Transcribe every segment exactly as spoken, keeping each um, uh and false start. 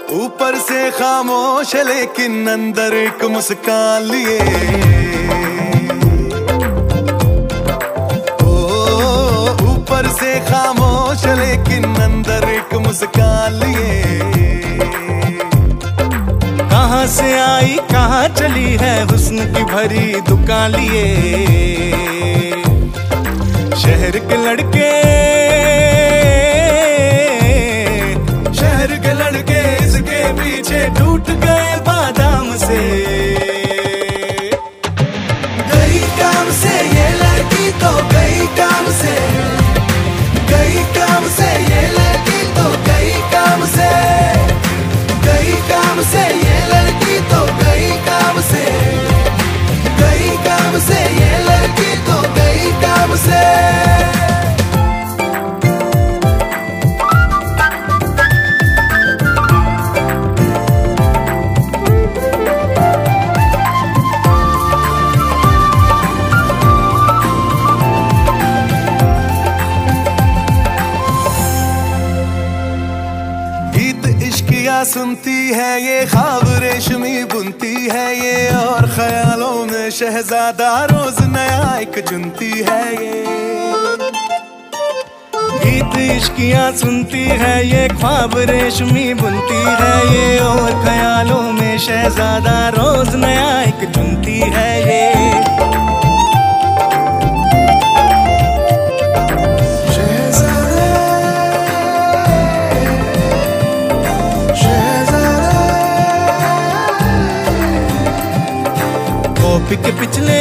ऊपर से खामोश लेकिन अंदर एक मुस्कान लिए। ओ ऊपर से खामोश लेकिन अंदर एक मुस्कान लिए। कहाँ से आई कहाँ चली है हुस्न की भरी दुकान लिए। शहर के लड़के शहर के लड़के इसके पीछे टूट गए बादाम से। गई काम से ये लड़की तो गई काम से, गई काम से ये लड़की तो गई काम से, गई काम से ये लड़की तो गई काम से, गई काम से ये लड़की तो गई काम से। सुनती है ये ख्वाब रेशमी बुनती है ये, और ख्यालों में शहजादा रोज नया एक चुनती है ये। गीत इश्कियाँ सुनती है ये, ख्वाब रेशमी बुनती है ये, और ख्यालों में शहजादा रोज नया एक चुनती है ये। कॉपी के पिछले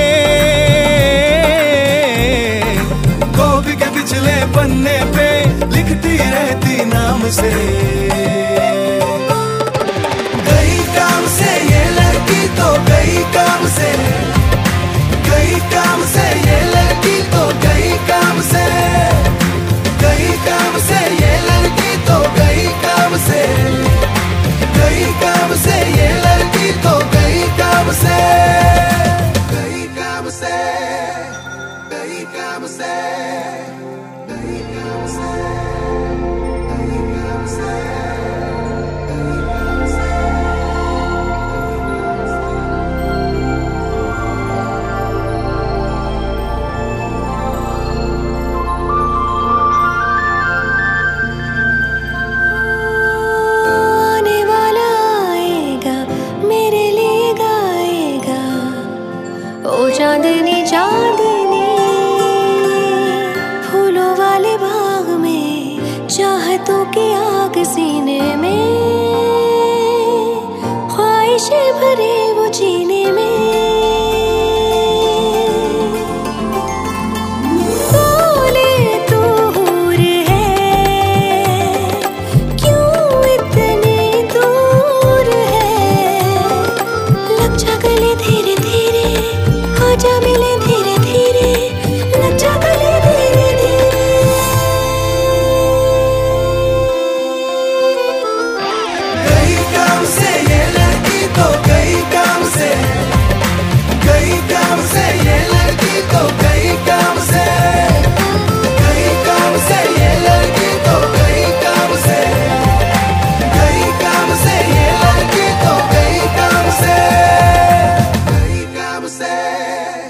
कॉपी के पिछले पन्ने पे लिखती रहती नाम से। गई काम से ये लड़की तो गई काम से, गई काम से ये लड़की तो गई काम से, गई काम से ये लड़की तो गई काम से, गई काम से ये लड़की तो गई काम से। चांदनी चांदनी फूलों वाले बाग में, चाहतों की आग सीने में, ख्वाहिशें भरे वो जीने में। बोले तू हूर है क्यों इतनी दूर है, लग जा गले धीरे धीरे, आजा मिले धीरे धीरे, लग जा गले धीरे धीरे। गई काम से ये लड़की तो गई काम से, गई काम से ये लड़की तो गई काम से, गई काम से ये लड़की तो गई काम से, गई काम से ये लड़की तो गई काम से, गई काम से।